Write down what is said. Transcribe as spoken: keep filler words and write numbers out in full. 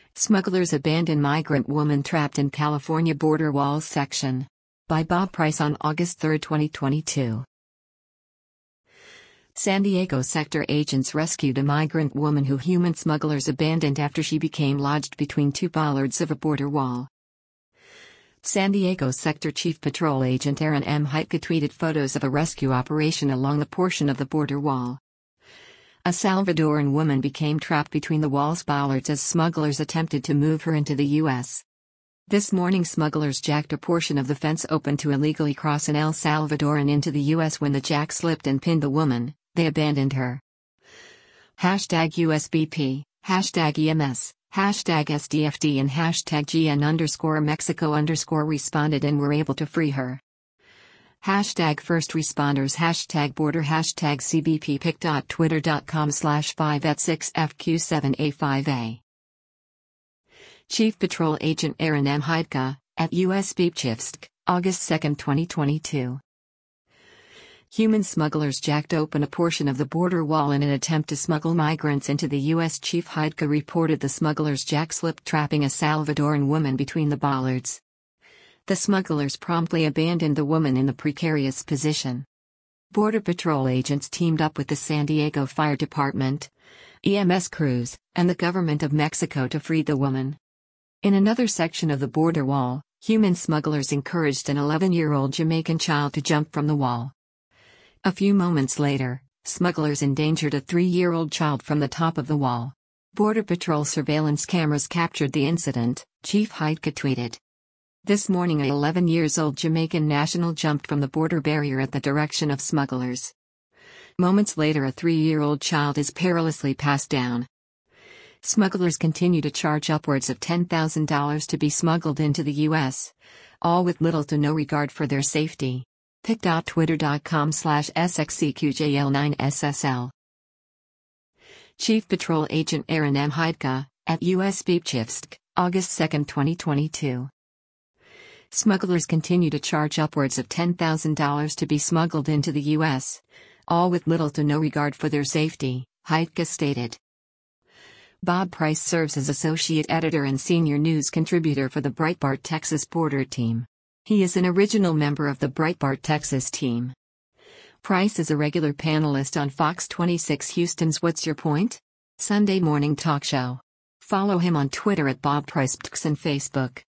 Smugglers abandon migrant woman trapped in California border walls section. By Bob Price on August third, twenty twenty-two. San Diego sector agents rescued a migrant woman who human smugglers abandoned after she became lodged between two bollards of a border wall. San Diego Sector Chief Patrol Agent Aaron M. Heitka tweeted photos of a rescue operation along the portion of the border wall. A Salvadoran woman became trapped between the wall's bollards as smugglers attempted to move her into the U S This morning smugglers jacked a portion of the fence open to illegally cross an El Salvadoran into the U S When the jack slipped and pinned the woman, they abandoned her. Hashtag U S B P, hashtag E M S, hashtag S D F D and hashtag G N underscore Mexico underscore responded and were able to free her. Hashtag first responders hashtag border hashtag C B P pic.twitter.com slash 5 at 6 F Q 7 A 5 A. Chief Patrol Agent Aaron M. Heitka, at U S Bibchivsk, August second, twenty twenty-two. Human smugglers jacked open a portion of the border wall in an attempt to smuggle migrants into the U S Chief Heitka reported the smugglers jack-slipped trapping a Salvadoran woman between the bollards. The smugglers promptly abandoned the woman in the precarious position. Border Patrol agents teamed up with the San Diego Fire Department, E M S crews, and the government of Mexico to free the woman. In another section of the border wall, human smugglers encouraged an eleven-year-old Jamaican child to jump from the wall. A few moments later, smugglers endangered a three-year-old child from the top of the wall. Border Patrol surveillance cameras captured the incident, Chief Heitka tweeted. This morning a eleven-year-old Jamaican national jumped from the border barrier at the direction of smugglers. Moments later a three-year-old child is perilously passed down. Smugglers continue to charge upwards of ten thousand dollars to be smuggled into the U S, all with little to no regard for their safety. pic.twitter.com slash SXCQJL9SSL. Chief Patrol Agent Aaron M. Heitka, at U S Bibchivsk, August second, twenty twenty-two. Smugglers continue to charge upwards of ten thousand dollars to be smuggled into the U S, all with little to no regard for their safety, Heitka stated. Bob Price serves as associate editor and senior news contributor for the Breitbart Texas Border Team. He is an original member of the Breitbart Texas team. Price is a regular panelist on Fox twenty-six Houston's What's Your Point? Sunday morning talk show. Follow him on Twitter at Bob Price and Facebook.